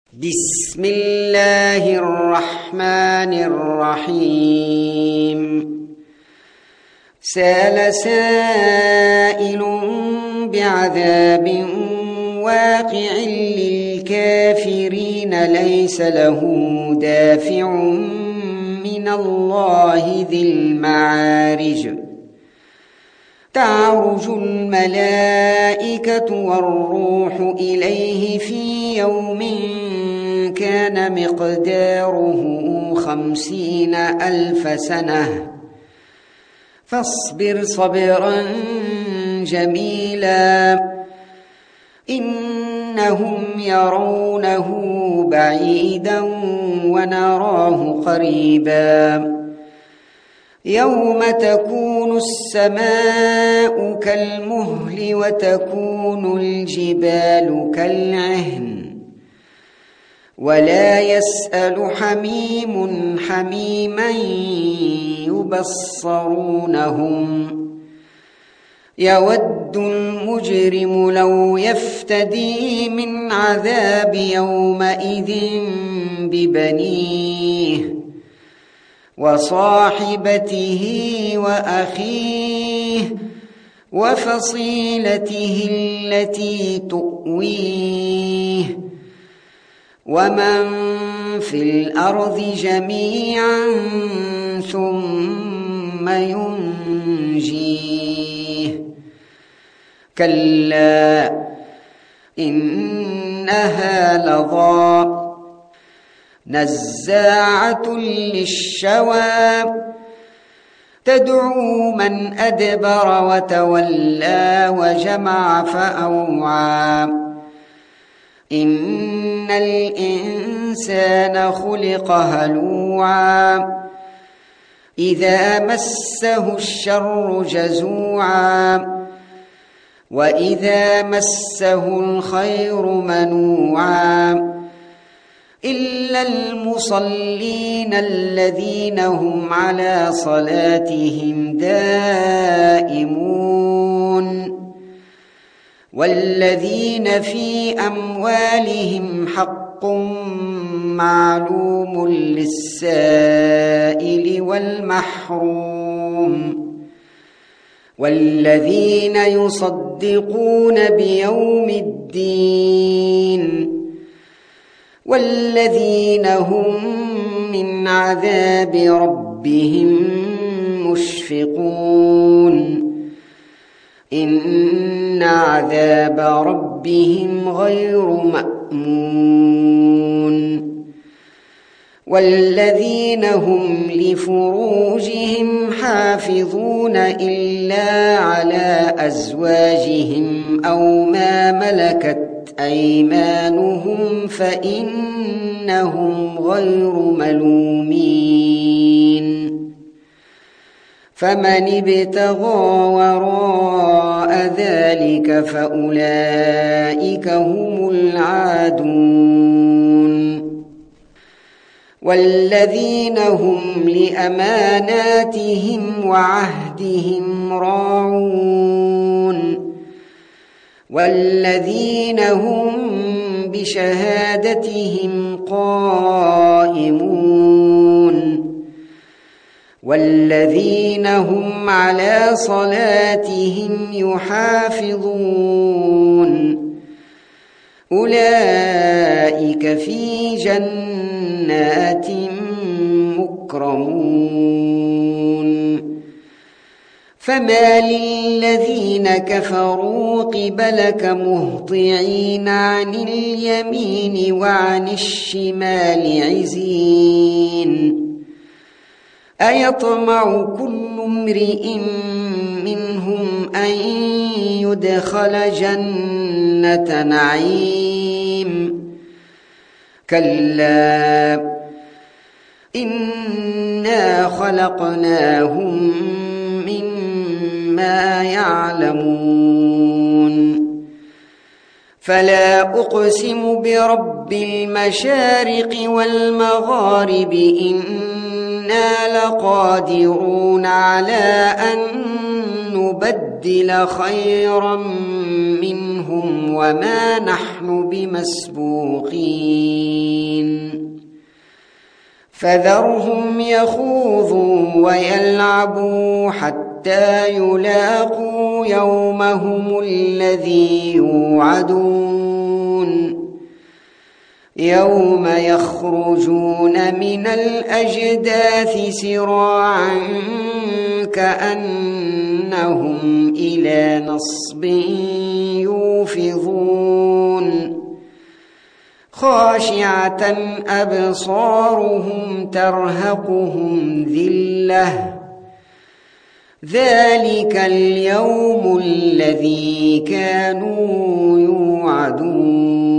بسم الله الرحمن الرحيم سأل سائل بعذاب واقع للكافرين ليس له دافع من الله ذي المعارج تعرج الملائكة والروح إليه في يوم كان مقداره 50,000 سنة فاصبر صبرا جميلا إنهم يرونه بعيدا ونراه قريبا يوم تكون السماء كالمهل وتكون الجبال كالعهن ولا يسأل حميم حميما يبصرونهم يود المجرم لو يفتدي من عذاب يومئذ ببنيه وصاحبته وأخيه وفصيلته التي تؤويه ومن في الأرض جميعا ثم ينجيه كلا إنها لظى نزاعة للشوى تدعو من أدبر وتولى وجمع فأوعى إن الإنسان خلق هلوعا إذا مسه الشر جزوعا وإذا مسه الخير منوعا إلا المصلين الذين هم على صلاتهم دائمون والذين في أموالهم حق معلوم للسائل والمحروم والذين يصدقون بيوم الدين والذين هم من عذاب ربهم مشفقون إن عذاب ربهم غير مأمون والذين هم لفروجهم حافظون إلا على أزواجهم أو ما ملكت أيمانهم فإنهم غير ملومين فمن ابتغى وراء ذلك فأولئك هم العادون والذين هم لأماناتهم وعهدهم راعون والذين هم بشهادتهم قائمون والذين هم على صلاتهم يحافظون أولئك في جنات مكرمون فما للذين كفروا قبلك مهطعين عن اليمين وعن الشمال عزين أيطمع كل امرئ منهم أن يدخل جنة نعيم كلا إنا خلقناهم مما يعلمون فلا أقسم برب المشارق والمغارب إنا لقادرون على أن نبدل خيرا منهم وما نحن بمسبوقين فذرهم يخوضوا ويلعبوا حتى يلاقوا يومهم الذي يوعدون يوم يخرجون من الأجداث سراعا كأنهم إلى نصب يوفضون خاشعة أبصارهم ترهقهم ذلة ذلك اليوم الذي كانوا يوعدون